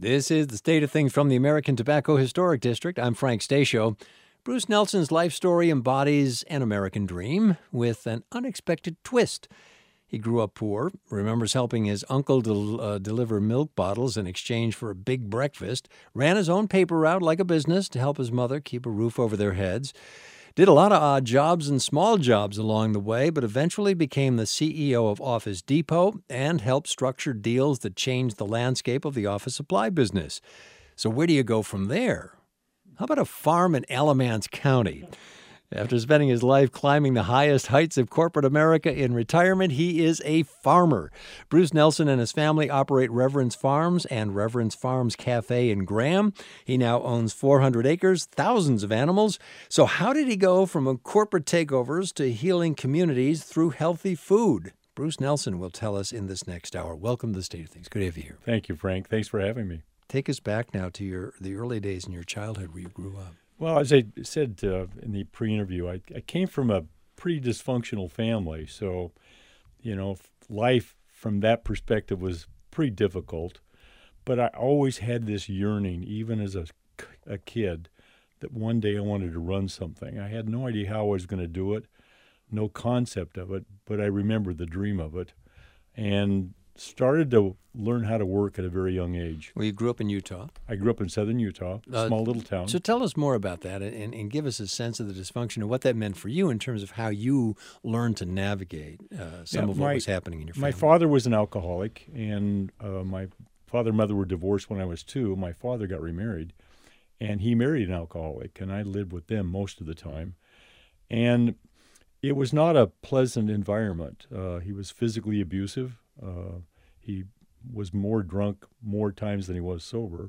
This is the State of Things from the American Tobacco Historic District. I'm Frank Stasio. Bruce Nelson's life story embodies an American dream with an unexpected twist. He grew up poor, remembers helping his uncle deliver milk bottles in exchange for a big breakfast, ran his own paper route like a business to help his mother keep a roof over their heads, did a lot of odd jobs and small jobs along the way, but eventually became the CEO of Office Depot and helped structure deals that changed the landscape of the office supply business. So where do you go from there? How about a farm in Alamance County? After spending his life climbing the highest heights of corporate America in retirement, he is a farmer. Bruce Nelson and his family operate Reverence Farms and Reverence Farms Cafe in Graham. He now owns 400 acres, thousands of animals. So how did he go from corporate takeovers to healing communities through healthy food? Bruce Nelson will tell us in this next hour. Welcome to the State of Things. Good to have you here. Thank you, Frank. Thanks for having me. Take us back now to the early days in your childhood where you grew up. Well, as I said in the pre-interview, I came from a pretty dysfunctional family. So, life from that perspective was pretty difficult. But I always had this yearning, even as a kid, that one day I wanted to run something. I had no idea how I was going to do it, no concept of it, but I remember the dream of it. And started to learn how to work at a very young age. Well, you grew up in Utah. I grew up in southern Utah, a small little town. So tell us more about that and give us a sense of the dysfunction and what that meant for you in terms of how you learned to navigate some of what was happening in your family. My father was an alcoholic, and my father and mother were divorced when I was 2. My father got remarried, and he married an alcoholic, and I lived with them most of the time. And it was not a pleasant environment. He was physically abusive. He was more drunk more times than he was sober.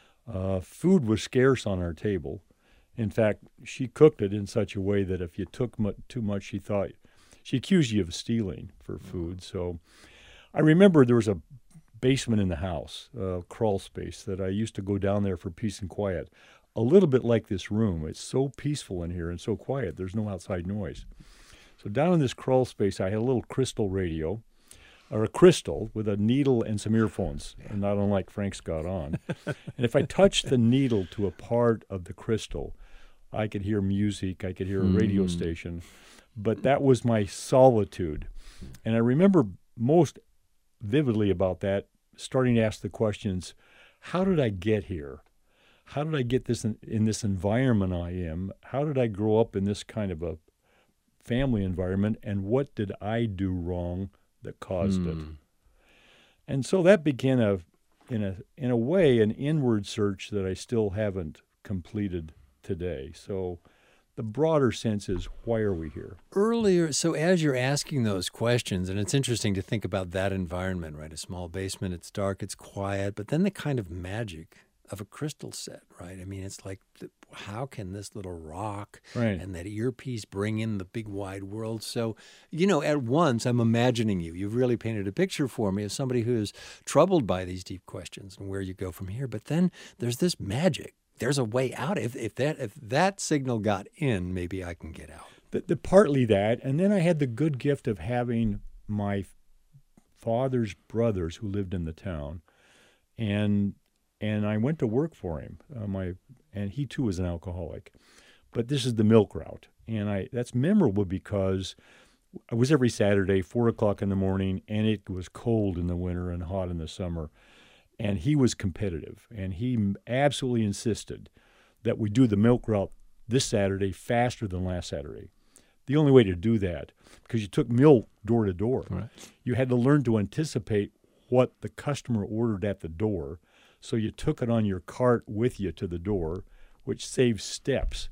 Food was scarce on our table. In fact, she cooked it in such a way that if you took too much, she accused you of stealing for food. So I remember there was a basement in the house, a crawl space, that I used to go down there for peace and quiet. A little bit like this room. It's so peaceful in here and so quiet. There's no outside noise. So down in this crawl space, I had a little crystal radio, or a crystal with a needle and some earphones, not unlike Frank's got on. And if I touched the needle to a part of the crystal, I could hear music, I could hear a radio station. But that was my solitude. And I remember most vividly about that, starting to ask the questions, how did I get here? How did I get this in this environment I am? How did I grow up in this kind of a family environment? And what did I do wrong that caused it? And so that began in a way an inward search that I still haven't completed today. So the broader sense is, why are we here? Earlier, so as you're asking those questions, and it's interesting to think about that environment, right? A small basement, it's dark, it's quiet, but then the kind of magic of a crystal set, right? I mean, it's like, how can this little rock and that earpiece bring in the big wide world? So, at once I'm imagining you. You've really painted a picture for me of somebody who is troubled by these deep questions and where you go from here. But then there's this magic. There's a way out. If that signal got in, maybe I can get out. Partly that, and then I had the good gift of having my father's brothers who lived in the town, and I went to work for him. And he too was an alcoholic, but this is the milk route, and that's memorable because it was every Saturday, 4:00 in the morning, and it was cold in the winter and hot in the summer, and he was competitive, and he absolutely insisted that we do the milk route this Saturday faster than last Saturday. The only way to do that, because you took milk door to door, you had to learn to anticipate what the customer ordered at the door. So you took it on your cart with you to the door, which saves steps.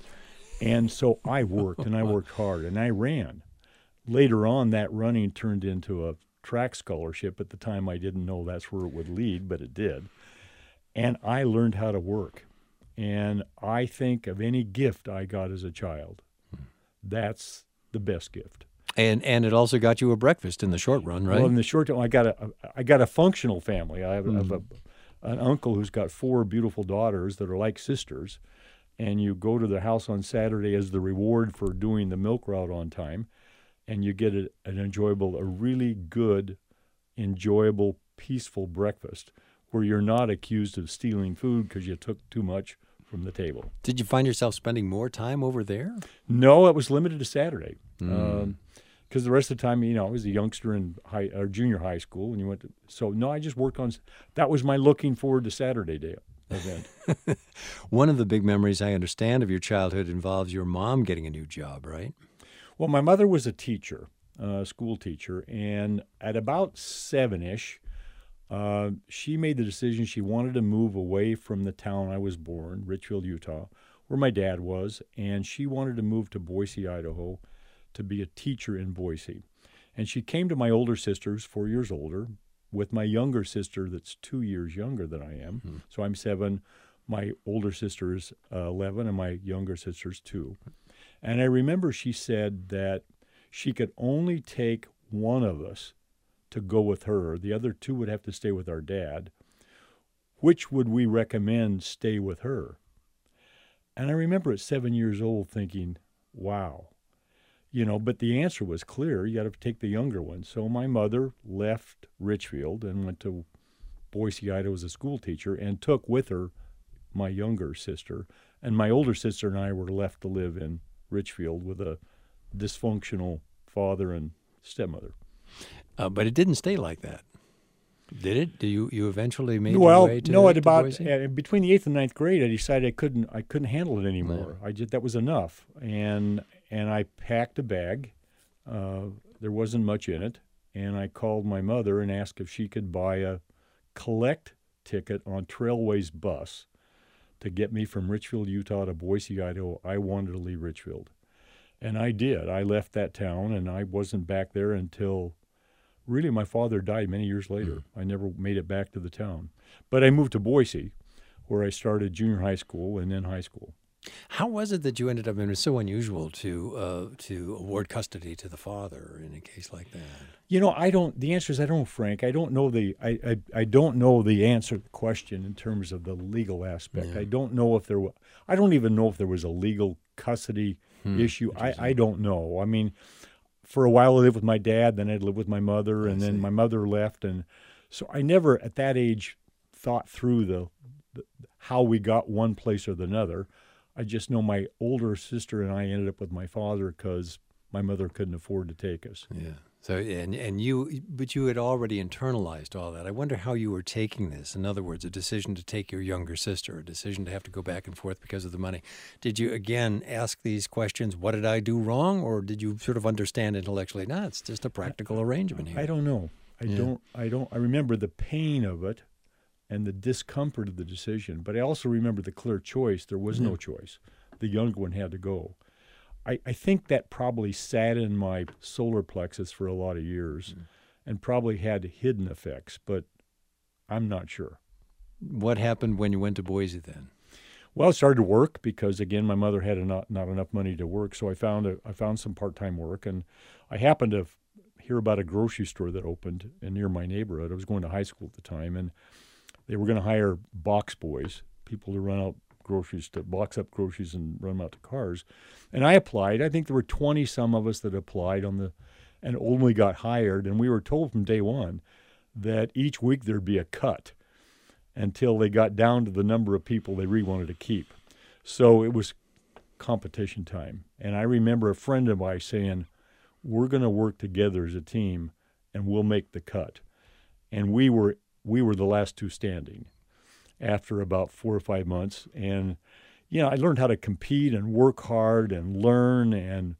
And so I worked, and I worked hard, and I ran. Later on, that running turned into a track scholarship. At the time, I didn't know that's where it would lead, but it did. And I learned how to work. And I think of any gift I got as a child, that's the best gift. And it also got you a breakfast in the short run, right? Well, in the short term, I got a functional family. I have an uncle who's got 4 beautiful daughters that are like sisters, and you go to the house on Saturday as the reward for doing the milk route on time, and you get a really good, enjoyable, peaceful breakfast where you're not accused of stealing food because you took too much from the table. Did you find yourself spending more time over there? No, it was limited to Saturday. Because the rest of the time, I was a youngster in junior high school, and I just worked on. That was my looking forward to Saturday day event. One of the big memories I understand of your childhood involves your mom getting a new job, right? Well, my mother was a teacher, a school teacher, and at about 7-ish, she made the decision she wanted to move away from the town I was born, Richfield, Utah, where my dad was, and she wanted to move to Boise, Idaho, to be a teacher in Boise. And she came to my older sister, who's 4 years older, with my younger sister that's 2 years younger than I am. Mm-hmm. So I'm 7. My older sister is 11, and my younger sister's 2. And I remember she said that she could only take one of us to go with her. The other 2 would have to stay with our dad. Which would we recommend stay with her? And I remember at 7 years old thinking, wow. But the answer was clear. You got to take the younger one. So my mother left Richfield and went to Boise, Idaho as a school teacher and took with her my younger sister. And my older sister and I were left to live in Richfield with a dysfunctional father and stepmother. But it didn't stay like that, did it? You eventually made your way to Boise? Between the 8th and 9th grade, I decided I couldn't handle it anymore. No. That was enough, and I packed a bag. There wasn't much in it, and I called my mother and asked if she could buy a collect ticket on Trailways bus to get me from Richfield, Utah to Boise, Idaho. I wanted to leave Richfield, and I did. I left that town, and I wasn't back there until. Really, my father died many years later. I never made it back to the town. But I moved to Boise, where I started junior high school and then high school. How was it that you ended up, it was so unusual to award custody to the father in a case like that? The answer is I don't, Frank. I don't know I don't know the answer to the question in terms of the legal aspect. Yeah. I don't even know if there was a legal custody issue. I don't know. I mean, for a while I lived with my dad, then I'd live with my mother, and then my mother left. And so I never at that age thought through the how we got one place or another. I just know my older sister and I ended up with my father because my mother couldn't afford to take us. Yeah. So but you had already internalized all that. I wonder how you were taking this. In other words, a decision to take your younger sister, a decision to have to go back and forth because of the money. Did you again ask these questions? What did I do wrong, or did you sort of understand intellectually? No, it's just a practical arrangement here. I don't know. I remember the pain of it and the discomfort of the decision, but I also remember the clear choice. There was no choice. The younger one had to go. I think that probably sat in my solar plexus for a lot of years and probably had hidden effects, but I'm not sure. What happened when you went to Boise then? Well, I started to work because, again, my mother had not enough money to work, so I found some part-time work, and I happened to hear about a grocery store that opened near my neighborhood. I was going to high school at the time, and they were going to hire box boys, people to run out groceries, to box up groceries and run them out to cars. And I applied. I think there were 20-some of us that applied and only got hired. And we were told from day one that each week there'd be a cut until they got down to the number of people they really wanted to keep. So it was competition time. And I remember a friend of mine saying, we're going to work together as a team and we'll make the cut. And we were the last 2 standing after about 4 or 5 months. And, I learned how to compete and work hard and learn and,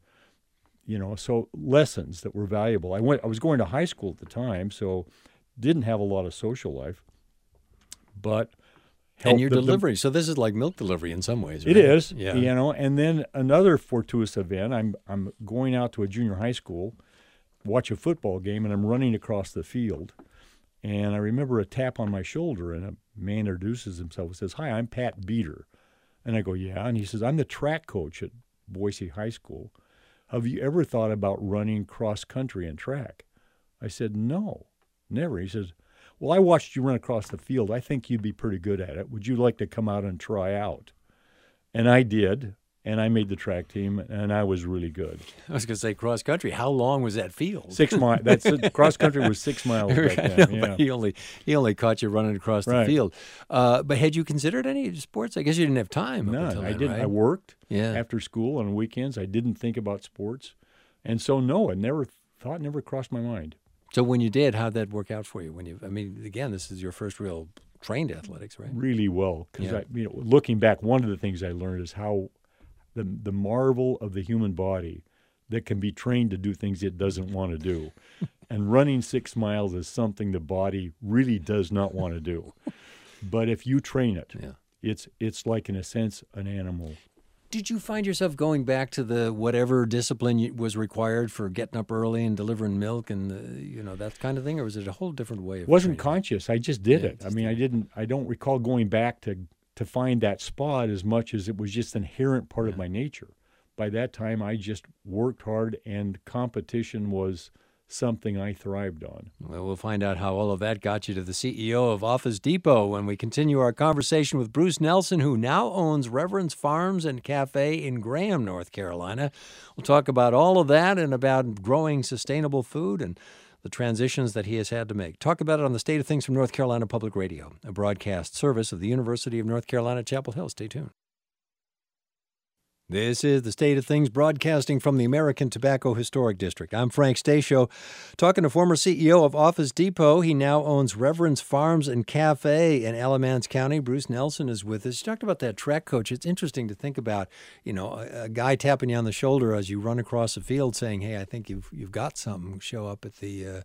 so lessons that were valuable. I was going to high school at the time, so didn't have a lot of social life, but and your delivery. So this is like milk delivery in some ways, right? It is, and then another fortuitous event, I'm going out to a junior high school, watch a football game, and I'm running across the field. And I remember a tap on my shoulder, and a man introduces himself and says, "Hi, I'm Pat Beater." And I go, "Yeah." And he says, "I'm the track coach at Boise High School. Have you ever thought about running cross country and track?" I said, "No, never." He says, "Well, I watched you run across the field. I think you'd be pretty good at it. Would you like to come out and try out?" And I did. and I made the track team, and I was really good. I was going to say cross country. How long was that field? 6 miles. Cross country was 6 miles back then. No, Yeah. but he only caught you running across the Right. field. But had you considered any sports? I guess you didn't have time. Up None. until I then, didn't. right? I worked Yeah. after school on weekends. I didn't think about sports, and so no, it never crossed my mind. So when you did, how'd that work out for you? I mean, again, this is your first real trained athletics, right? Really well, because Yeah. looking back, one of the things I learned is how the marvel of the human body that can be trained to do things it doesn't want to do, and running 6 miles is something the body really does not want to do. But if you train it, Yeah. it's like in a sense an animal. Did you find yourself going back to the whatever discipline was required for getting up early and delivering milk and that kind of thing, or was it a whole different way of It wasn't training? conscious. I just did Yeah, it. I just mean, I don't recall going back to find that spot as much as it was just an inherent part of my nature. By that time, I just worked hard, and competition was something I thrived on. Well, we'll find out how all of that got you to the CEO of Office Depot when we continue our conversation with Bruce Nelson, who now owns Reverence Farms and Cafe in Graham, North Carolina. We'll talk about all of that and about growing sustainable food and the transitions that he has had to make. Talk about it on the State of Things from North Carolina Public Radio, a broadcast service of the University of North Carolina, Chapel Hill. Stay tuned. This is the State of Things broadcasting from the American Tobacco Historic District. I'm Frank Stasio, talking to former CEO of Office Depot. He now owns Reverence Farms and Cafe in Alamance County. Bruce Nelson is with us. You talked about that track coach. It's interesting to think about, a guy tapping you on the shoulder as you run across a field saying, "Hey, I think you've got something. Show up at the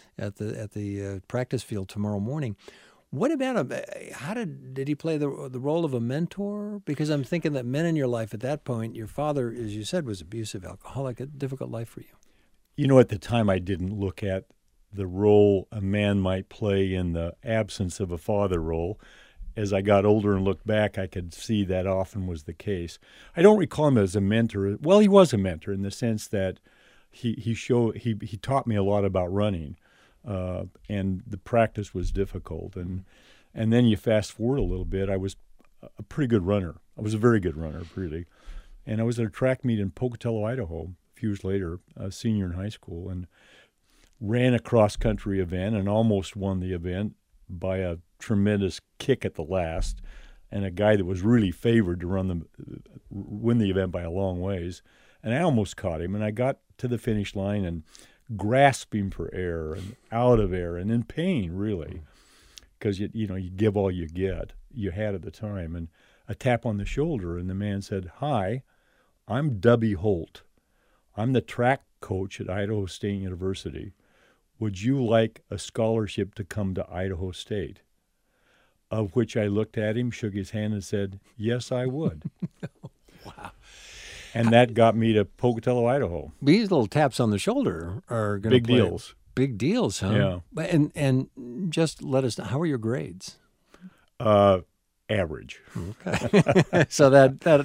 practice field tomorrow morning." What about him? How did he play the role of a mentor? Because I'm thinking that men in your life at that point, your father, as you said, was abusive, alcoholic, a difficult life for you. At the time, I didn't look at the role a man might play in the absence of a father role. As I got older and looked back, I could see that often was the case. I don't recall him as a mentor. Well, he was a mentor in the sense that he taught me a lot about running. And the practice was difficult. And then you fast forward a little bit, I was a pretty good runner. I was a very good runner, really. And I was at a track meet in Pocatello, Idaho, a few years later, a senior in high school, and ran a cross-country event and almost won the event by a tremendous kick at the last, and a guy that was really favored to win the event by a long ways. And I almost caught him, and I got to the finish line and grasping for air and out of air and in pain, really, because you give all you had at the time. And a tap on the shoulder, and the man said, "Hi, I'm Dubby Holt. I'm the track coach at Idaho State University. Would you like a scholarship to come to Idaho State?" Of which I looked at him, shook his hand, and said, "Yes, I would." Wow. And that got me to Pocatello, Idaho. These little taps on the shoulder are going to Big deals. Big deals, huh? Yeah. But and just let us know, how are your grades? Average. Okay. So that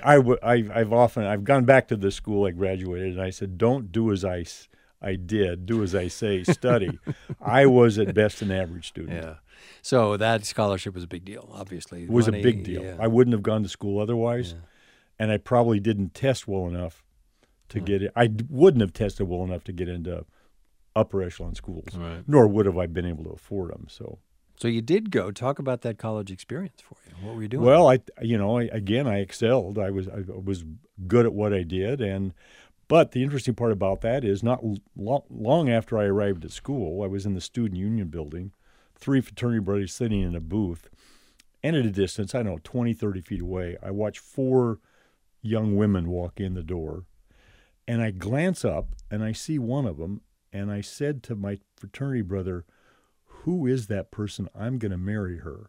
I've gone back to the school I graduated, and I said, "Don't do as I did, do as I say, study." I was at best an average student. Yeah. So that scholarship was a big deal, obviously. It was Money, a big deal. yeah. I wouldn't have gone to school otherwise, Yeah. and I probably didn't test well enough to get it. I wouldn't have tested well enough to get into upper echelon schools, Right. nor would have I been able to afford them. So you did go. Talk about that college experience for you. What were you doing? Well, I excelled. I was good at what I did, but the interesting part about that is not long after I arrived at school, I was in the student union building, 3 fraternity brothers sitting in a booth, and at a distance, 20, 30 feet away, I watched 4 young women walk in the door, and I glance up, and I see one of them, and I said to my fraternity brother, "Who is that person? I'm going to marry her."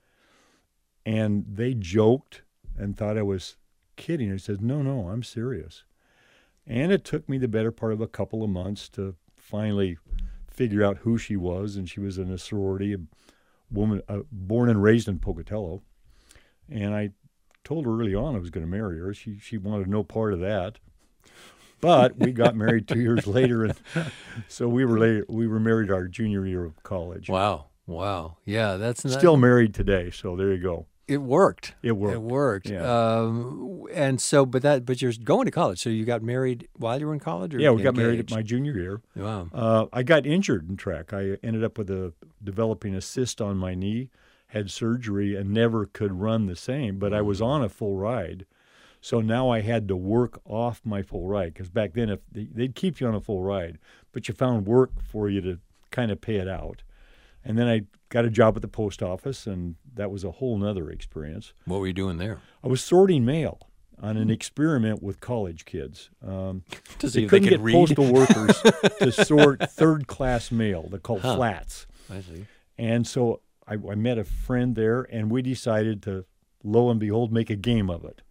And they joked and thought I was kidding. I said, No, I'm serious. And it took me the better part of a couple of months to finally figure out who she was. And she was in a sorority, a woman born and raised in Pocatello. And I told her early on I was going to marry her. She wanted no part of that. But we got married 2 years later, and so we were married our junior year of college. Wow. Yeah, that's not... Still married today, so there you go. It worked. It worked. It worked. Yeah. And so, but you're going to college. So you got married while you were in college? Or Yeah, we got married engaged? at my junior year. Wow. I got injured in track. I ended up with developing a cyst on my knee, had surgery, and never could run the same. But I was on a full ride. So now I had to work off my full ride, because back then if they'd keep you on a full ride, but you found work for you to kind of pay it out. And then I got a job at the post office, and that was a whole nother experience. What were you doing there? I was sorting mail on an experiment with college kids. To They see if couldn't they get could read. postal workers to sort third-class mail. They're called flats. I see. And so I met a friend there, and we decided to, lo and behold, make a game of it.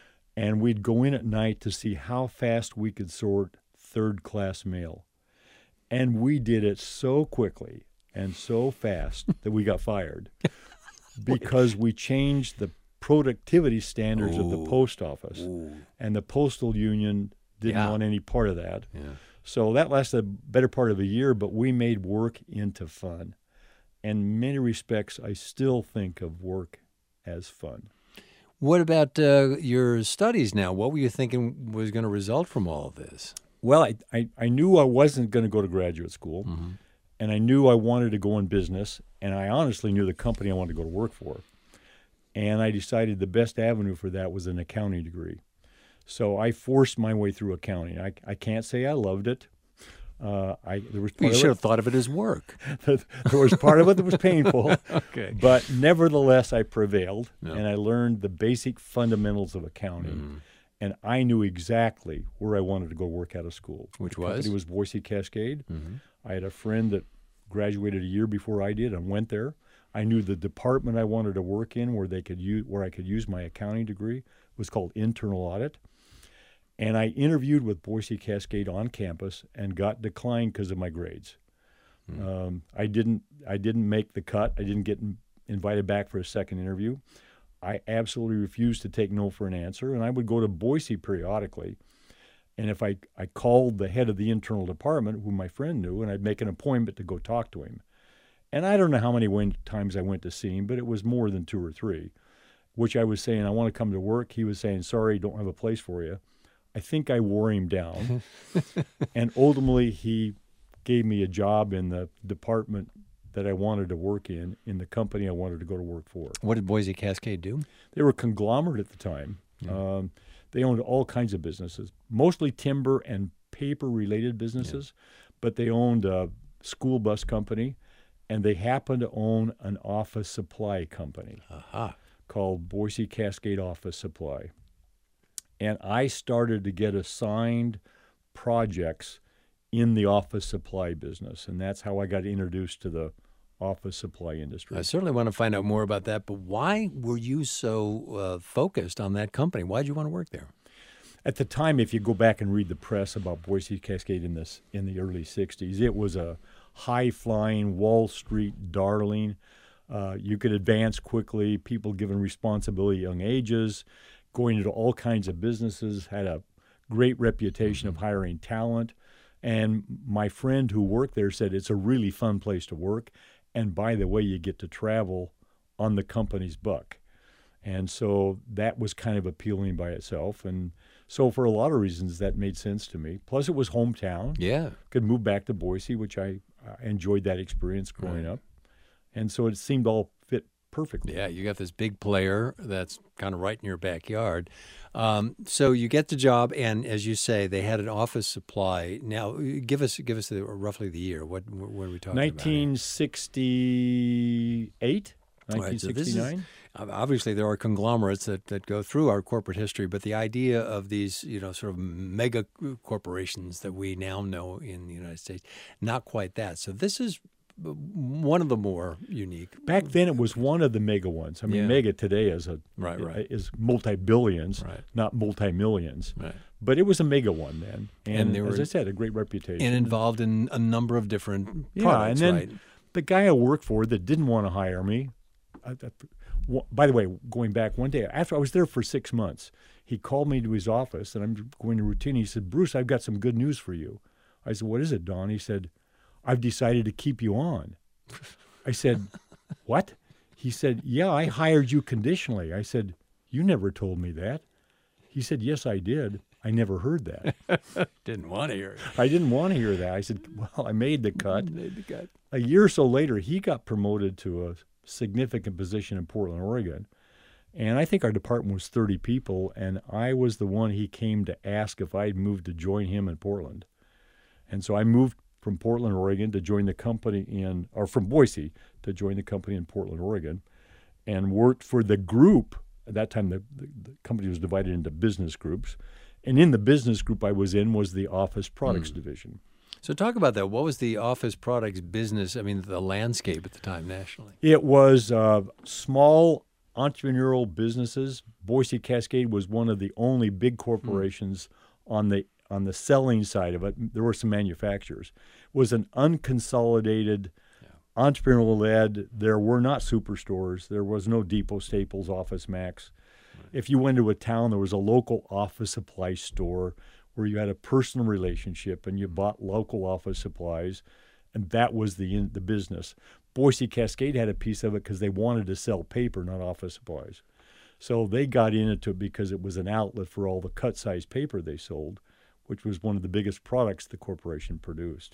And we'd go in at night to see how fast we could sort third-class mail. And we did it so quickly and so fast that we got fired because we changed the productivity standards of the post office. And the postal union didn't want any part of that. Yeah. So that lasted a better part of a year, but we made work into fun. And in many respects, I still think of work as fun. What about your studies now? What were you thinking was going to result from all of this? Well, I knew I wasn't going to go to graduate school, and I knew I wanted to go in business, and I honestly knew the company I wanted to go to work for. And I decided the best avenue for that was an accounting degree. So I forced my way through accounting. I can't say I loved it. There was part You of should it. have thought of it as work. There was part of it that was painful. Okay. But nevertheless, I prevailed, Yeah. and I learned the basic fundamentals of accounting. And I knew exactly where I wanted to go work out of school. Which The was? company was Boise Cascade. I had a friend that graduated a year before I did and went there. I knew the department I wanted to work in where I could use my accounting degree was called internal audit. And I interviewed with Boise Cascade on campus and got declined because of my grades. I didn't make the cut. I didn't get invited back for a second interview. I absolutely refused to take no for an answer, and I would go to Boise periodically. And if I called the head of the internal department, who my friend knew, and I'd make an appointment to go talk to him. And I don't know how many times I went to see him, but it was more than 2 or 3, which I was saying, I want to come to work. He was saying, sorry, don't have a place for you. I think I wore him down. And ultimately, he gave me a job in the department that I wanted to work in the company I wanted to go to work for. What did Boise Cascade do? They were a conglomerate at the time. They owned all kinds of businesses, mostly timber and paper-related businesses, but they owned a school bus company, and they happened to own an office supply company called Boise Cascade Office Supply. And I started to get assigned projects in the office supply business, and that's how I got introduced to the office supply industry. I certainly want to find out more about that, but why were you so focused on that company? Why did you want to work there? At the time, if you go back and read the press about Boise Cascade in the early 60s, it was a high-flying Wall Street darling. You could advance quickly, people given responsibility at young ages, going into all kinds of businesses, had a great reputation of hiring talent. And my friend who worked there said it's a really fun place to work. And by the way, you get to travel on the company's buck. And so that was kind of appealing by itself. And so for a lot of reasons, that made sense to me. Plus, it was hometown. Yeah. Could move back to Boise, which I enjoyed that experience growing up. And so it seemed all fit perfectly. Yeah, you got this big player that's kind of right in your backyard. So you get the job, and as you say, they had an office supply. Now, give us roughly the year. What are we talking about? 1968, 1969. Obviously, there are conglomerates that go through our corporate history, but the idea of these, sort of mega corporations that we now know in the United States, not quite that. So this is one of the more unique. Back then, it was one of the mega ones. I mean, mega today is is multi-billions, not multi-millions. Right. But it was a mega one then, and there as I said, a great reputation. And involved in a number of different products, and then right? the guy I worked for that didn't want to hire me. By the way, going back one day, after I was there for 6 months, he called me to his office, and I'm going to routine. He said, "Bruce, I've got some good news for you." I said, "What is it, Don?" He said, "I've decided to keep you on." I said, "What?" He said, yeah, I hired you conditionally. I said, you never told me that. He said, yes, I did. I never heard that. Didn't want to hear it. I didn't want to hear that. I said, well, I made the cut. Made the cut. A year or so later, he got promoted to a significant position in Portland, Oregon. And I think our department was 30 people, and I was the one he came to ask if I'd moved to join him in Portland. And so I moved from Portland, Oregon to join the company from Boise to join the company in Portland, Oregon, and worked for the group. At that time, the company was divided into business groups. And in the business group I was in was the office products division. So talk about that. What was the office products business, the landscape at the time nationally? It was small entrepreneurial businesses. Boise Cascade was one of the only big corporations on the selling side of it. There were some manufacturers. It was an unconsolidated, entrepreneurial-led. There were not superstores. There was no Depot, Staples, Office Max. Right. If you went to a town, there was a local office supply store where you had a personal relationship and you bought local office supplies, and that was the business. Boise Cascade had a piece of it because they wanted to sell paper, not office supplies. So they got into it because it was an outlet for all the cut-size paper they sold, which was one of the biggest products the corporation produced.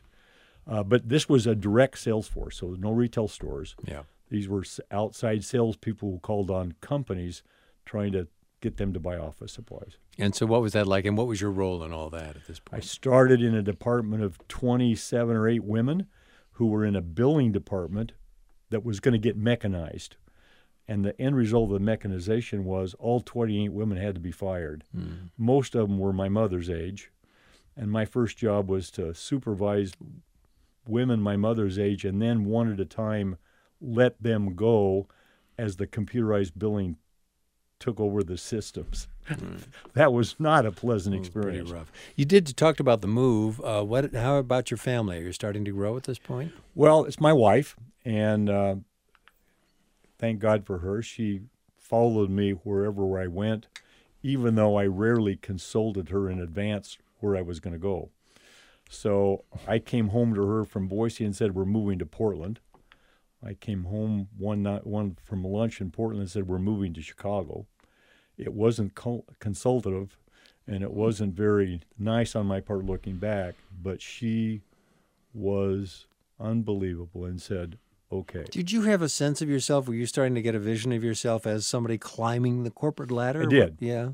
But this was a direct sales force, so no retail stores. Yeah. These were outside salespeople who called on companies trying to get them to buy office supplies. And so what was that like, and what was your role in all that at this point? I started in a department of 27 or 8 women who were in a billing department that was going to get mechanized. And the end result of the mechanization was all 28 women had to be fired. Mm. Most of them were my mother's age. And my first job was to supervise women my mother's age and then one at a time let them go as the computerized billing took over the systems. That was not a pleasant experience. Pretty rough. You talked about the move. How about your family? Are you starting to grow at this point? Well, it's my wife, and thank God for her. She followed me wherever I went, even though I rarely consulted her in advance where I was going to go. So I came home to her from Boise and said, we're moving to Portland. I came home one from lunch in Portland and said, we're moving to Chicago. It wasn't consultative, and it wasn't very nice on my part looking back, but she was unbelievable and said, okay. Did you have a sense of yourself? Were you starting to get a vision of yourself as somebody climbing the corporate ladder? I did. Yeah.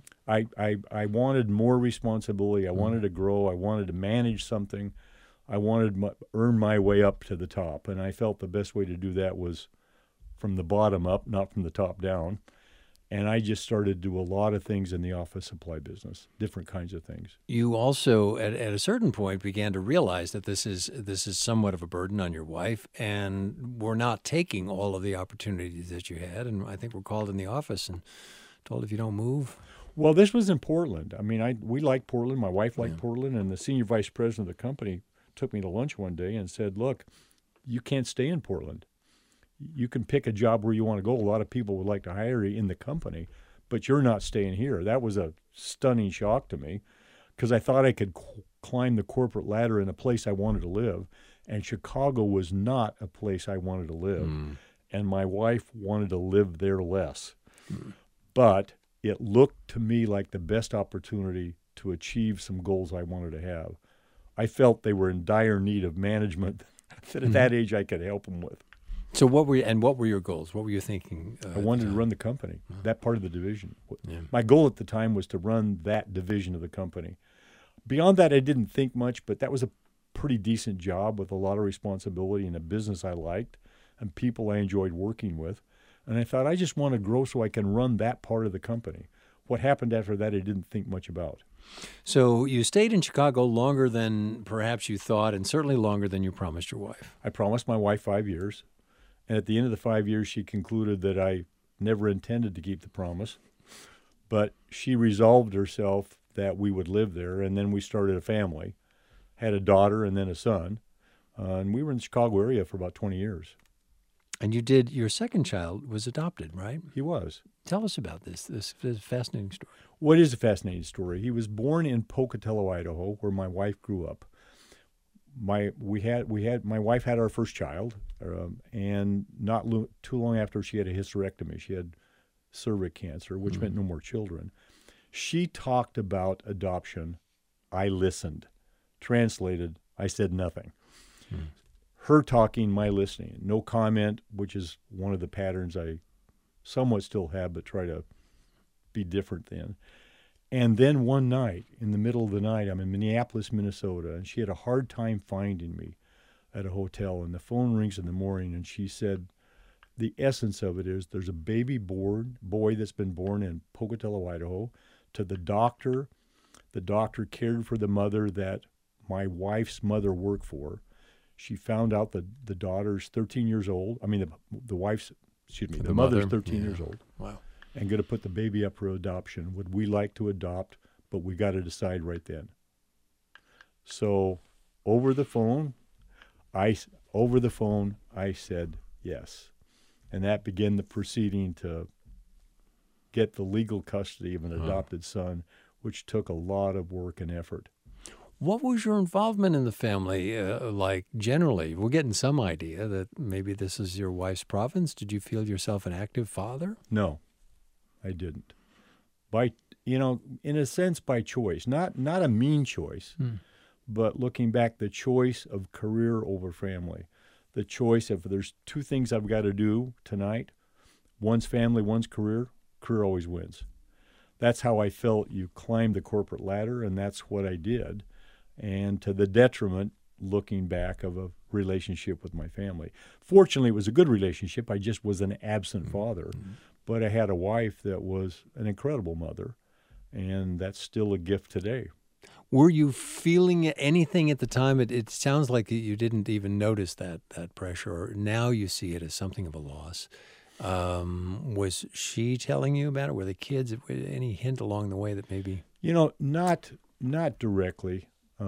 I wanted more responsibility. I wanted to grow. I wanted to manage something. I wanted to earn my way up to the top, and I felt the best way to do that was from the bottom up, not from the top down. And I just started to do a lot of things in the office supply business, different kinds of things. You also, at a certain point, began to realize that this is somewhat of a burden on your wife, and we're not taking all of the opportunities that you had. And I think we're called in the office and told if you don't move. Well, this was in Portland. I mean, we liked Portland. My wife liked Portland, and the senior vice president of the company took me to lunch one day and said, look, you can't stay in Portland. You can pick a job where you want to go. A lot of people would like to hire you in the company, but you're not staying here. That was a stunning shock to me because I thought I could climb the corporate ladder in a place I wanted to live, and Chicago was not a place I wanted to live. And my wife wanted to live there less. But it looked to me like the best opportunity to achieve some goals I wanted to have. I felt they were in dire need of management that at that age I could help them with. So what were your goals? What were you thinking? I wanted to run the company, that part of the division. Yeah. My goal at the time was to run that division of the company. Beyond that, I didn't think much, but that was a pretty decent job with a lot of responsibility and a business I liked and people I enjoyed working with. And I thought, I just want to grow so I can run that part of the company. What happened after that, I didn't think much about. So you stayed in Chicago longer than perhaps you thought, and certainly longer than you promised your wife. I promised my wife 5 years. And at the end of the 5 years, she concluded that I never intended to keep the promise. But she resolved herself that we would live there, and then we started a family, had a daughter and then a son. And we were in the Chicago area for about 20 years. And your second child was adopted, right? He was. Tell us about this fascinating story. What is a fascinating story? He was born in Pocatello, Idaho, where my wife grew up. my wife had our first child, and not too long after she had a hysterectomy. She had cervix cancer, which meant no more children. She talked about adoption. I listened. Translated, I said nothing. Her talking, my listening. No comment, which is one of the patterns I somewhat still have, but try to be different then. And then one night, in the middle of the night, I'm in Minneapolis, Minnesota, and she had a hard time finding me at a hotel. And the phone rings in the morning, and she said, the essence of it is there's a baby boy that's been born in Pocatello, Idaho, to the doctor. The doctor cared for the mother that my wife's mother worked for. She found out that the daughter's 13 years old. I mean, the wife's, excuse me, the mother's 13 years old. Wow. And going to put the baby up for adoption. Would we like to adopt? But we got to decide right then. So over the phone, I said yes. And that began the proceeding to get the legal custody of an adopted son, which took a lot of work and effort. What was your involvement in the family like generally? We're getting some idea that maybe this is your wife's province. Did you feel yourself an active father? No, I didn't. In a sense, by choice. Not a mean choice, but looking back, the choice of career over family. The choice of there's two things I've got to do tonight. One's family, one's career. Career always wins. That's how I felt. You climb the corporate ladder, and that's what I did. And to the detriment, looking back, of a relationship with my family. Fortunately, it was a good relationship. I just was an absent father. But I had a wife that was an incredible mother, and that's still a gift today. Were you feeling anything at the time? It sounds like you didn't even notice that pressure, or now you see it as something of a loss. Was she telling you about it? Were the kids, any hint along the way that maybe? Not directly.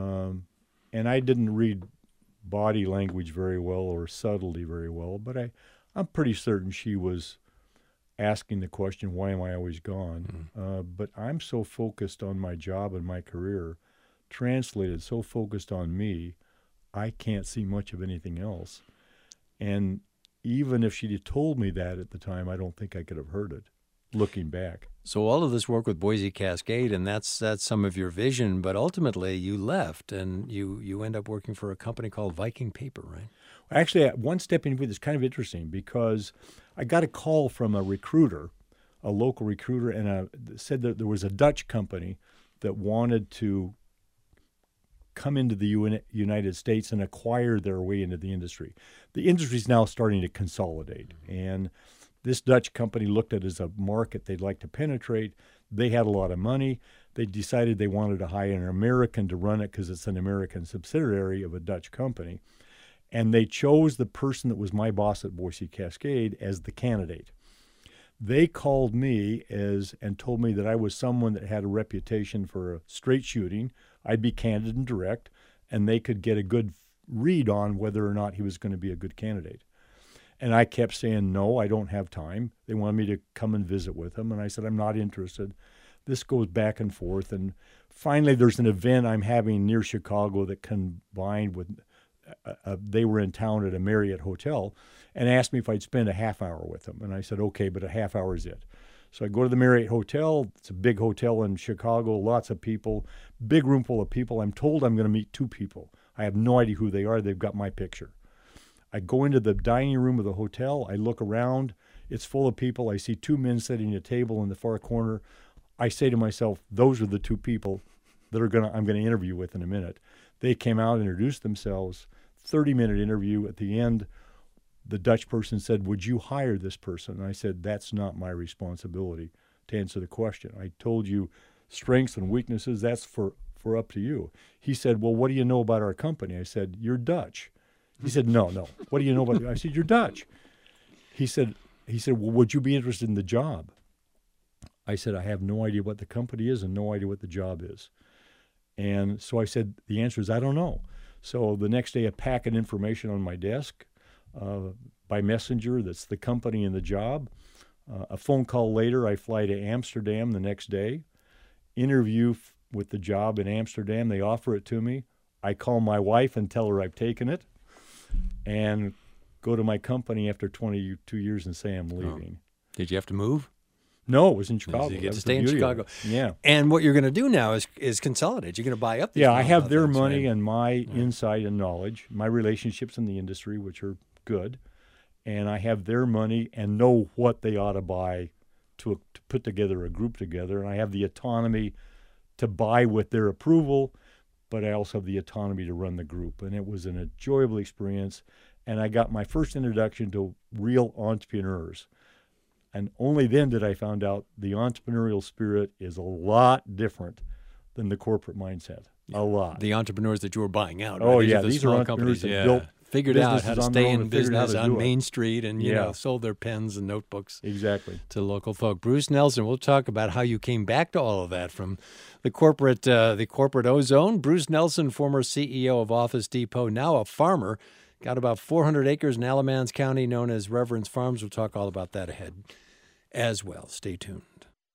And I didn't read body language very well or subtlety very well, but I'm pretty certain she was asking the question, why am I always gone? But I'm so focused on my job and my career, translated so focused on me, I can't see much of anything else. And even if she'd told me that at the time, I don't think I could have heard it, looking back. So all of this work with Boise Cascade, and that's some of your vision, but ultimately you left and you end up working for a company called Viking Paper, right? Actually, one step into it is kind of interesting because I got a call from a recruiter, a local recruiter, and said that there was a Dutch company that wanted to come into the United States and acquire their way into the industry. The industry is now starting to consolidate, and this Dutch company looked at it as a market they'd like to penetrate. They had a lot of money. They decided they wanted to hire an American to run it because it's an American subsidiary of a Dutch company. And they chose the person that was my boss at Boise Cascade as the candidate. They called me and told me that I was someone that had a reputation for straight shooting. I'd be candid and direct, and they could get a good read on whether or not he was going to be a good candidate. And I kept saying, no, I don't have time. They wanted me to come and visit with them. And I said, I'm not interested. This goes back and forth. And finally, there's an event I'm having near Chicago that combined with, they were in town at a Marriott hotel and asked me if I'd spend a half hour with them. And I said, okay, but a half hour is it. So I go to the Marriott Hotel. It's a big hotel in Chicago, lots of people, big room full of people. I'm told I'm going to meet two people. I have no idea who they are. They've got my picture. I go into the dining room of the hotel. I look around. It's full of people. I see two men sitting at a table in the far corner. I say to myself, those are the two people that I'm going to interview with in a minute. They came out, introduced themselves, 30-minute interview. At the end, the Dutch person said, would you hire this person? And I said, that's not my responsibility to answer the question. I told you strengths and weaknesses. That's for up to you. He said, well, what do you know about our company? I said, you're Dutch. He said, no. What do you know about it? I said, you're Dutch. He said, well, would you be interested in the job? I said, I have no idea what the company is and no idea what the job is. And so I said, the answer is, I don't know. So the next day, a packet of information on my desk by messenger, that's the company and the job. A phone call later, I fly to Amsterdam the next day, interview with the job in Amsterdam. They offer it to me. I call my wife and tell her I've taken it, and go to my company after 22 years and say I'm leaving. Did you have to move? No, it was in Chicago. You get That to was stay the in beauty of Chicago. it. Yeah. And what you're going to do now is consolidate. You're going to buy up these Yeah, I have their things, money right? and my insight and knowledge, my relationships in the industry, which are good, and I have their money and know what they ought to buy to put together a group together, and I have the autonomy to buy with their approval, but I also have the autonomy to run the group. And it was an enjoyable experience, and I got my first introduction to real entrepreneurs. And only then did I find out the entrepreneurial spirit is a lot different than the corporate mindset. A lot. The entrepreneurs that you were buying out. Oh, right? yeah, the these are small entrepreneurs companies. that built figured out how businesses to on their stay own in and figured out business how to on do it. Main Street and, you Yeah. know, sold their pens and notebooks Exactly. to local folk. Bruce Nelson, we'll talk about how you came back to all of that from the corporate ozone. Bruce Nelson, former CEO of Office Depot, now a farmer, got about 400 acres in Alamance County known as Reverence Farms. We'll talk all about that ahead as well. Stay tuned.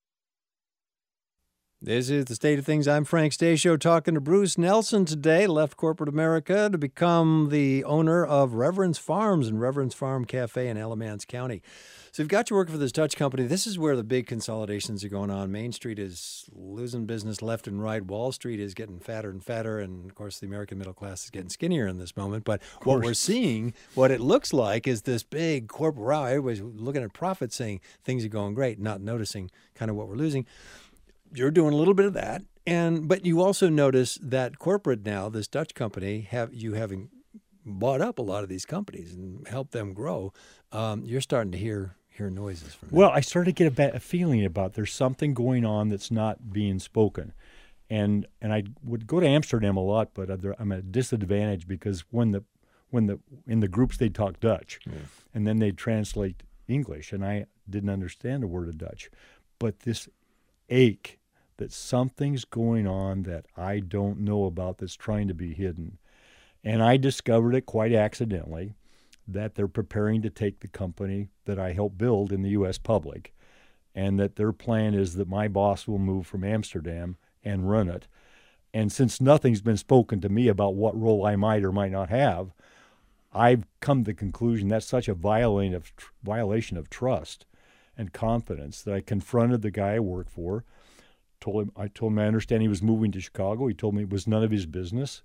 This is the State of Things. I'm Frank Stasio talking to Bruce Nelson today, left corporate America to become the owner of Reverence Farms and Reverence Farm Cafe in Alamance County. So you've got you working for this Dutch company. This is where the big consolidations are going on. Main Street is losing business left and right. Wall Street is getting fatter and fatter. And, of course, the American middle class is getting skinnier in this moment. But what we're seeing, what it looks like, is this big corporate row. Everybody's looking at profits saying things are going great, not noticing kind of what we're losing. You're doing a little bit of that, but you also notice that corporate now, this Dutch company, having bought up a lot of these companies and helped them grow. You're starting to hear noises from them. Well, I started to get a feeling about there's something going on that's not being spoken, and I would go to Amsterdam a lot, but I'm at a disadvantage because in the groups they'd talk Dutch, and then they'd translate English, and I didn't understand a word of Dutch, but this ache that something's going on that I don't know about that's trying to be hidden. And I discovered it quite accidentally that they're preparing to take the company that I helped build in the U.S. public, and that their plan is that my boss will move from Amsterdam and run it. And since nothing's been spoken to me about what role I might or might not have, I've come to the conclusion that's such a violation of trust and confidence that I confronted the guy I worked for. I told him I understand he was moving to Chicago. He told me it was none of his business.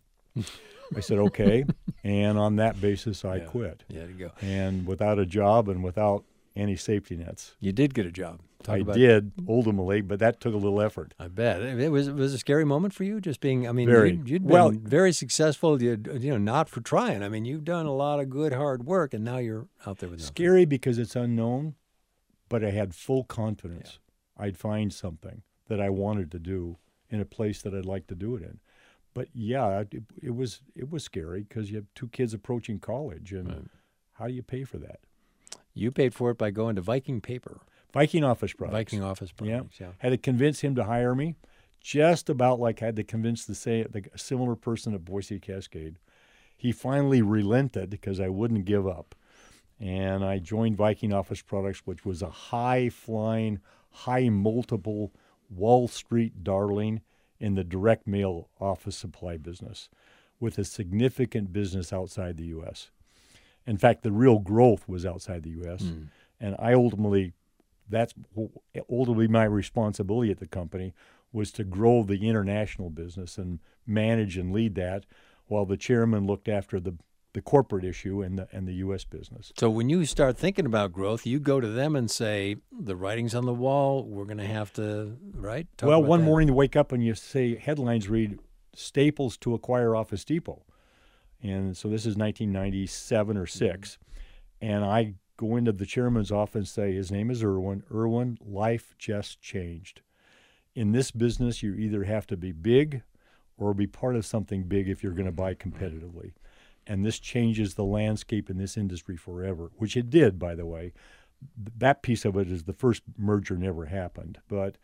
I said, okay. And on that basis, I quit. Yeah, there you go. And without a job and without any safety nets. You did get a job. I did, ultimately, but that took a little effort. I bet. It was a scary moment for you, just being, Very. you'd been very successful, not for trying. I mean, you've done a lot of good, hard work, and now you're out there with nothing. Scary because it's unknown, but I had full confidence I'd find something that I wanted to do in a place that I'd like to do it in. But yeah, it was scary because you have two kids approaching college, and how do you pay for that? You paid for it by going to Viking Paper. Viking Office Products. Viking Office Products, yeah. Had to convince him to hire me, just about like I had to convince the similar person at Boise Cascade. He finally relented because I wouldn't give up. And I joined Viking Office Products, which was a high-flying, high-multiple Wall Street darling in the direct mail office supply business, with a significant business outside the U.S. In fact, the real growth was outside the U.S., and that's ultimately my responsibility at the company, was to grow the international business and manage and lead that, while the chairman looked after the corporate issue and the U.S. business. So when you start thinking about growth, you go to them and say, the writing's on the wall, we're going to have to, right? Well, one morning you wake up and you say, headlines read, Staples to acquire Office Depot. And so this is 1997 or 6. And I go into the chairman's office and say, his name is Irwin. Irwin, life just changed. In this business, you either have to be big or be part of something big if you're going to buy competitively. And this changes the landscape in this industry forever, which it did, by the way. That piece of it is the first merger never happened. But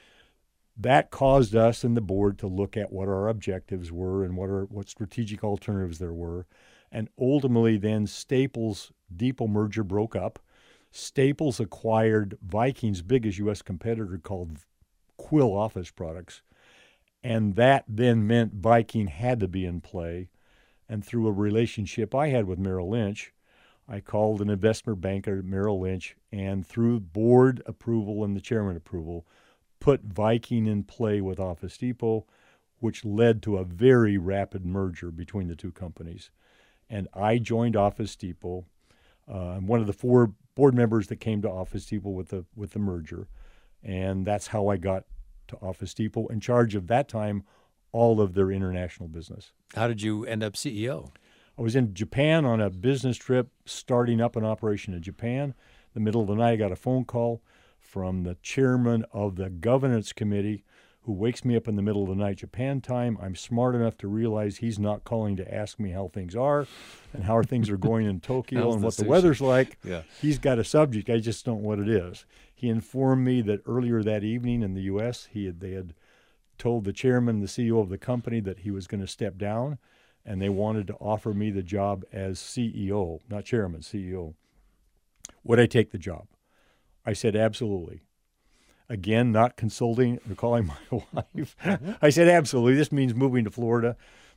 that caused us and the board to look at what our objectives were and what strategic alternatives there were. And ultimately then Staples Depot merger broke up. Staples acquired Viking's biggest U.S. competitor called Quill Office Products. And that then meant Viking had to be in play. And through a relationship I had with Merrill Lynch, I called an investment banker at Merrill Lynch, and through board approval and the chairman approval, put Viking in play with Office Depot, which led to a very rapid merger between the two companies. And I joined Office Depot. I'm one of the 4 board members that came to Office Depot with the merger, and that's how I got to Office Depot, in charge of that time all of their international business. How did you end up CEO? I was in Japan on a business trip, starting up an operation in Japan. In the middle of the night, I got a phone call from the chairman of the governance committee, who wakes me up in the middle of the night, Japan time. I'm smart enough to realize he's not calling to ask me how things are and how things are going in Tokyo and what the weather's like. Yeah. He's got a subject. I just don't know what it is. He informed me that earlier that evening in the U.S., they had told the chairman, the CEO of the company, that he was going to step down, and they wanted to offer me the job as CEO, not chairman, CEO. Would I take the job? I said, absolutely. Again, not consulting or calling my wife. I said, absolutely. This means moving to Florida.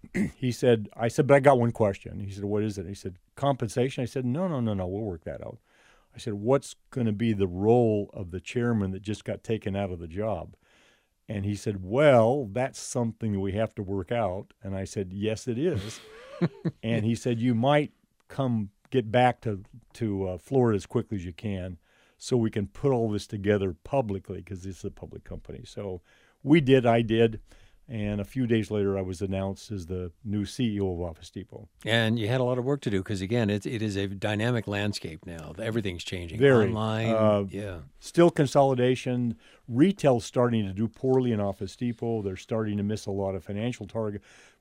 I said, but I got one question. He said, what is it? He said, compensation. I said, no, we'll work that out. I said, what's going to be the role of the chairman that just got taken out of the job? And he said, well, that's something we have to work out. And I said, yes, it is. And he said, you might get back to Florida as quickly as you can, so we can put all this together publicly, because this is a public company. So I did, and a few days later I was announced as the new CEO of Office Depot. And you had a lot of work to do, because, again, it is a dynamic landscape now. Everything's changing. Very. Online, Still consolidation. Retail's starting to do poorly in Office Depot. They're starting to miss a lot of financial targets.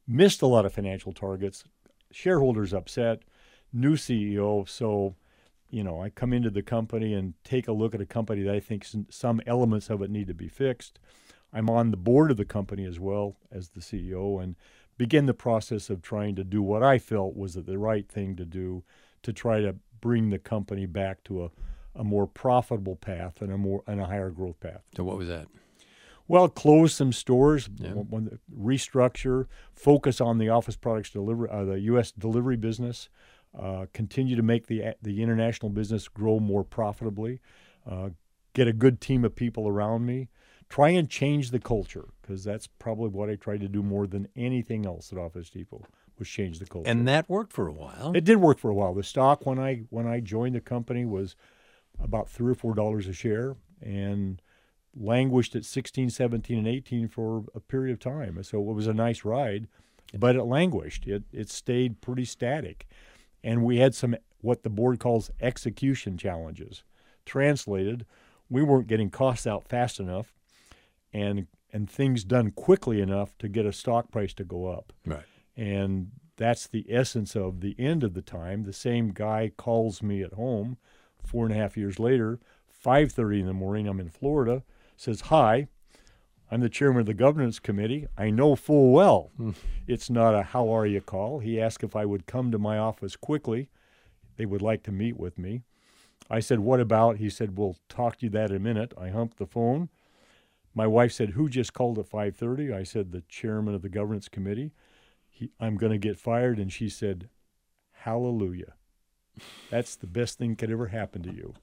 Shareholders upset. New CEO, so I come into the company and take a look at a company that I think some elements of it need to be fixed. I'm on the board of the company as well as the CEO, and begin the process of trying to do what I felt was the right thing to do to try to bring the company back to a more profitable path and a higher growth path. So what was that? Well, close some stores, restructure, focus on the office products delivery, the U.S. delivery business. Continue to make the international business grow more profitably, get a good team of people around me, try and change the culture, because that's probably what I tried to do more than anything else at Office Depot, was change the culture. And that worked for a while. It did work for a while. The stock when I joined the company was about $3 or $4 a share, and languished at 16, 17, and 18 for a period of time. So it was a nice ride, but it languished. It stayed pretty static. And we had some, what the board calls execution challenges. Translated, we weren't getting costs out fast enough and things done quickly enough to get a stock price to go up. Right. And that's the essence of the end of the time. The same guy calls me at home 4.5 years later, 5:30 in the morning, I'm in Florida, says, hi, I'm the chairman of the governance committee. I know full well it's not a how are you call. He asked if I would come to my office quickly. They would like to meet with me. I said, what about? He said, we'll talk to you that in a minute. I humped the phone. My wife said, who just called at 5:30? I said, the chairman of the governance committee. I'm going to get fired. And she said, hallelujah. That's the best thing could ever happen to you.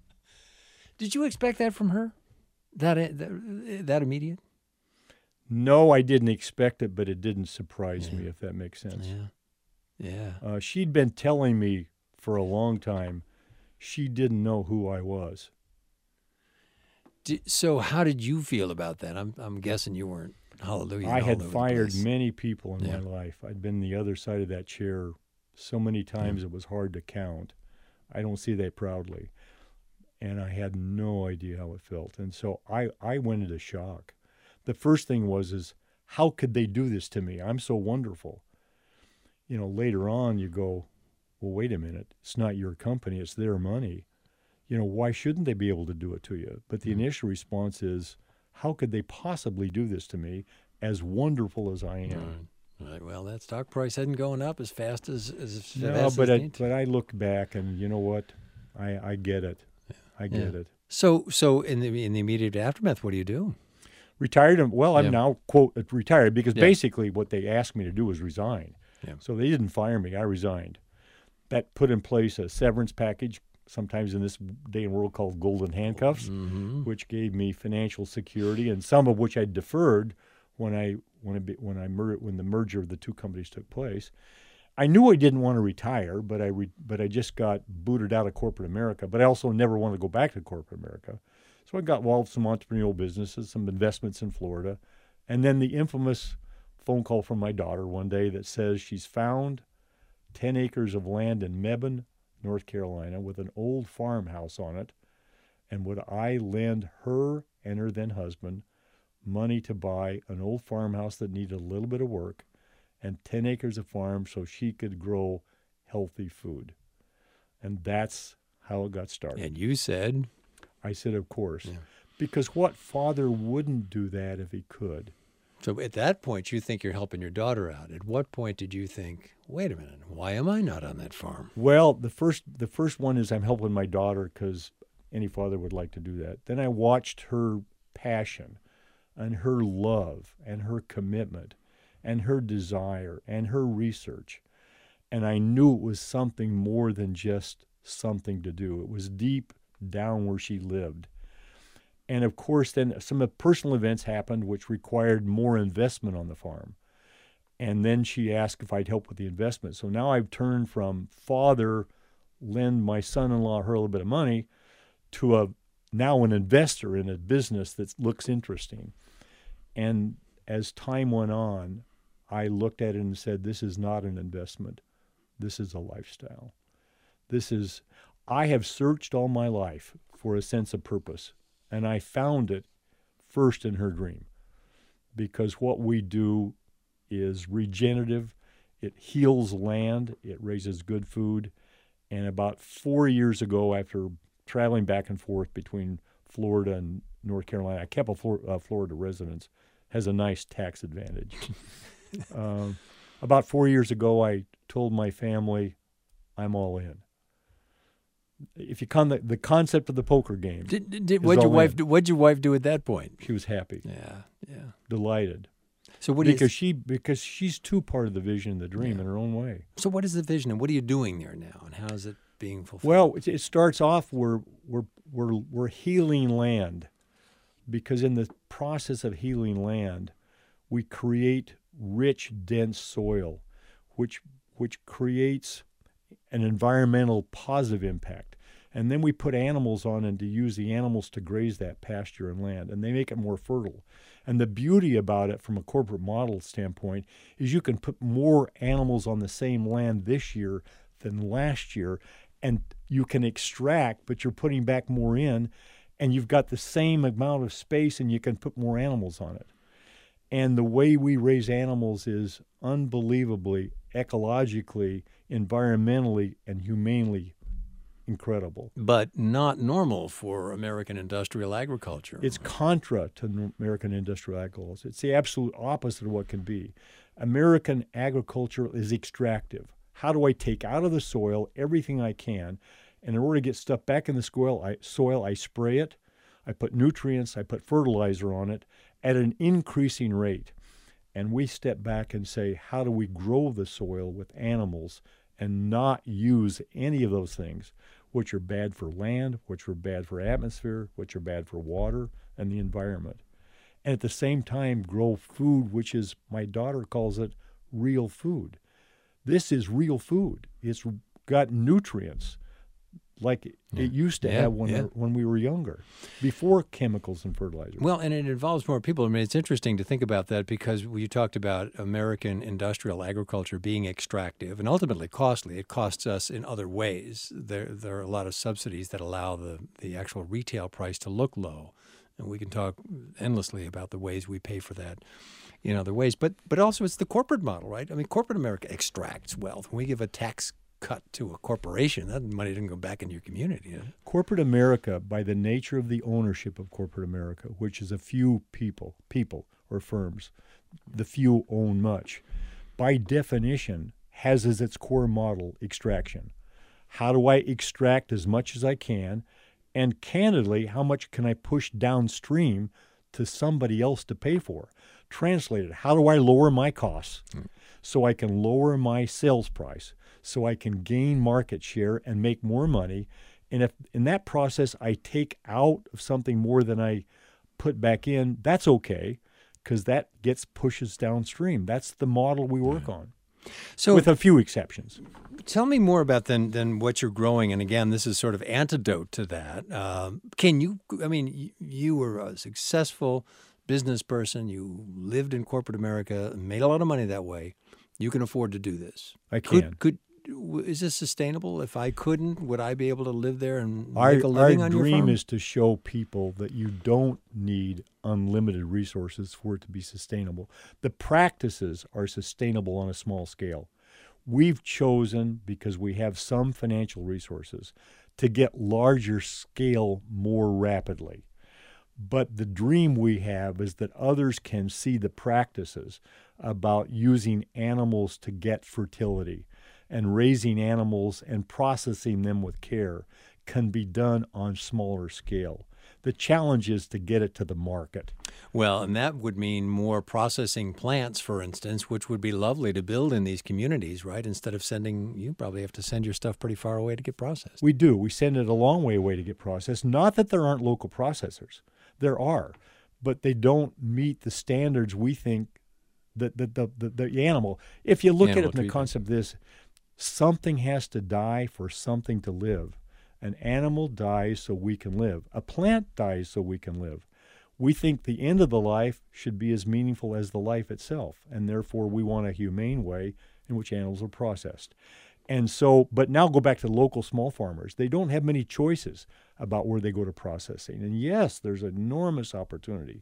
Did you expect that from her? That immediate? No, I didn't expect it, but it didn't surprise me, if that makes sense. Yeah. She'd been telling me for a long time she didn't know who I was. So how did you feel about that? I'm guessing you weren't hallelujah. I had fired many people in my life. I'd been the other side of that chair so many times it was hard to count. I don't see that proudly. And I had no idea how it felt. And so I went into shock. The first thing is how could they do this to me? I'm so wonderful. Later on you go, well, wait a minute. It's not your company. It's their money. Why shouldn't they be able to do it to you? But the initial response is, how could they possibly do this to me, as wonderful as I am? Right. Well, that stock price hadn't gone up as fast as but I look back and you know what? I get it. I get it. So in the immediate aftermath, what do you do? Retired, and well, I'm Yeah. now, quote, retired because Yeah. basically what they asked me to do was resign. Yeah. So they didn't fire me. I resigned. That put in place a severance package, sometimes in this day and world called golden handcuffs, which gave me financial security, and some of which I deferred when the merger of the two companies took place. I knew I didn't want to retire, but I just got booted out of corporate America. But I also never wanted to go back to corporate America. So I got involved in some entrepreneurial businesses, some investments in Florida, and then the infamous phone call from my daughter one day that says she's found 10 acres of land in Mebane, North Carolina, with an old farmhouse on it, and would I lend her and her then husband money to buy an old farmhouse that needed a little bit of work and 10 acres of farm so she could grow healthy food. And that's how it got started. And you said, I said, of course. Yeah. Because what father wouldn't do that if he could? so at that point, you think you're helping your daughter out. At what point did you think, wait a minute, why am I not on that farm? Well, the first one is I'm helping my daughter because any father would like to do that. Then I watched her passion and her love and her commitment and her desire and her research. And I knew it was something more than just something to do. It was deep down where she lived. And of course, then some personal events happened which required more investment on the farm. And then she asked if I'd help with the investment. So now I've turned from father, lend my son-in-law her a little bit of money, to now an investor in a business that looks interesting. And as time went on, I looked at it and said, this is not an investment. This is a lifestyle. I have searched all my life for a sense of purpose, and I found it first in her dream. Because what we do is regenerative, it heals land, it raises good food. And about 4 years ago, after traveling back and forth between Florida and North Carolina, I kept a Florida residence, has a nice tax advantage. About 4 years ago, I told my family, I'm all in. If you the concept of the poker game, What'd your wife do at that point? she was happy, Yeah. delighted. So what do you? Because she's too part of the vision and the dream in her own way. So what is the vision, and what are you doing there now, and how is it being fulfilled? Well, it starts off we're healing land, because in the process of healing land, we create rich, dense soil, which creates an environmental positive impact. And then we put animals on and to use the animals to graze that pasture and land, and they make it more fertile. And the beauty about it from a corporate model standpoint is you can put more animals on the same land this year than last year, and you can extract, but you're putting back more in, and you've got the same amount of space and you can put more animals on it. And the way we raise animals is unbelievably, ecologically, environmentally, and humanely incredible. But not normal for American industrial agriculture. It's contra to American industrial agriculture. It's the absolute opposite of what can be. American agriculture is extractive. How do I take out of the soil everything I can? And in order to get stuff back in the soil, I spray it, I put nutrients, I put fertilizer on it at an increasing rate. And we step back and say, how do we grow the soil with animals and not use any of those things, which are bad for land, which are bad for atmosphere, which are bad for water and the environment. And at the same time, grow food, which is, my daughter calls it, real food. This is real food. It's got nutrients like it used to have when we were younger, before chemicals and fertilizers. Well, and it involves more people. I mean, it's interesting to think about that, because you talked about American industrial agriculture being extractive and ultimately costly. It costs us in other ways. There are a lot of subsidies that allow the actual retail price to look low. And we can talk endlessly about the ways we pay for that in other ways. But also it's the corporate model, right? I mean, corporate America extracts wealth. When we give a tax cut to a corporation, that money didn't go back into your community. You know? Corporate America, by the nature of the ownership of corporate America, which is a few people or firms, the few own much, by definition has as its core model extraction. How do I extract as much as I can? And candidly, how much can I push downstream to somebody else to pay for. Translated, how do I lower my costs so I can lower my sales price, so I can gain market share and make more money? And if in that process I take out of something more than I put back in, that's okay, because that pushes downstream. That's the model we work on, So with a few exceptions. tell me more about then what you're growing. And again, this is sort of antidote to that. You were a successful business person. You lived in corporate America, made a lot of money that way. You can afford to do this. I can. Is this sustainable? If I couldn't, would I be able to live there and Our make a living on your farm? dream is to show people that you don't need unlimited resources for it to be sustainable. The practices are sustainable on a small scale. We've chosen, because we have some financial resources, to get larger scale more rapidly. But the dream we have is that others can see the practices about using animals to get fertility, and raising animals and processing them with care can be done on smaller scale. The challenge is to get it to the market. Well, and that would mean more processing plants, for instance, which would be lovely to build in these communities, right? Instead of you probably have to send your stuff pretty far away to get processed. We do. We send it a long way away to get processed. Not that there aren't local processors. There are, but they don't meet the standards we think that the animal. If you look at it in the concept of this, something has to die for something to live. An animal dies so we can live. A plant dies so we can live. We think the end of the life should be as meaningful as the life itself, and therefore we want a humane way in which animals are processed. And so, but now go back to local small farmers. They don't have many choices about where they go to processing. And yes, there's enormous opportunity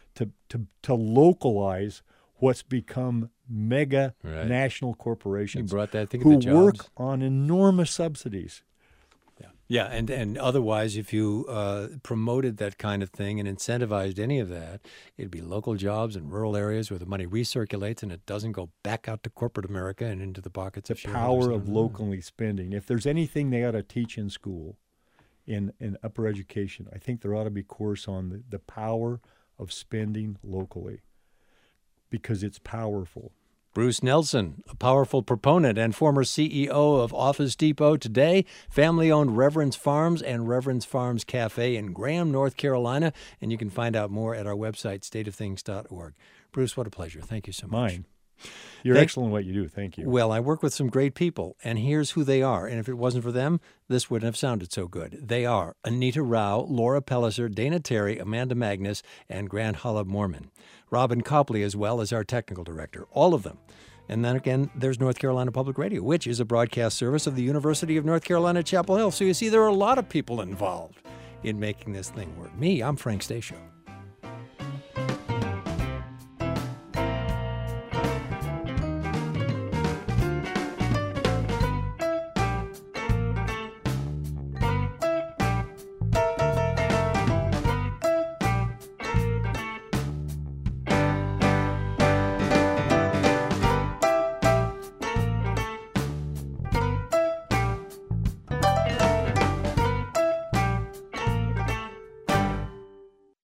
to localize what's become mega national corporations You brought that, think who of the jobs. work on enormous subsidies. Yeah, and otherwise, if you promoted that kind of thing and incentivized any of that, it'd be local jobs in rural areas where the money recirculates and it doesn't go back out to corporate America and into the pockets of The shareholders. power of locally spending. If there's anything they ought to teach in school, in upper education, I think there ought to be a course on the power of spending locally, because it's powerful. Bruce Nelson, a powerful proponent and former CEO of Office Depot, today family-owned Reverence Farms and Reverence Farms Cafe in Graham, North Carolina. And you can find out more at our website, stateofthings.org. Bruce, what a pleasure. Thank you so much. Mine. You're excellent at what you do. Thank you. Well, I work with some great people, and here's who they are. And if it wasn't for them, this wouldn't have sounded so good. They are Anita Rao, Laura Pelliser, Dana Terry, Amanda Magnus, and Grant Hollab Mormon. Robin Copley as well as our technical director, all of them. And then again, there's North Carolina Public Radio, which is a broadcast service of the University of North Carolina, Chapel Hill. So you see, there are a lot of people involved in making this thing work. I'm Frank Stasio.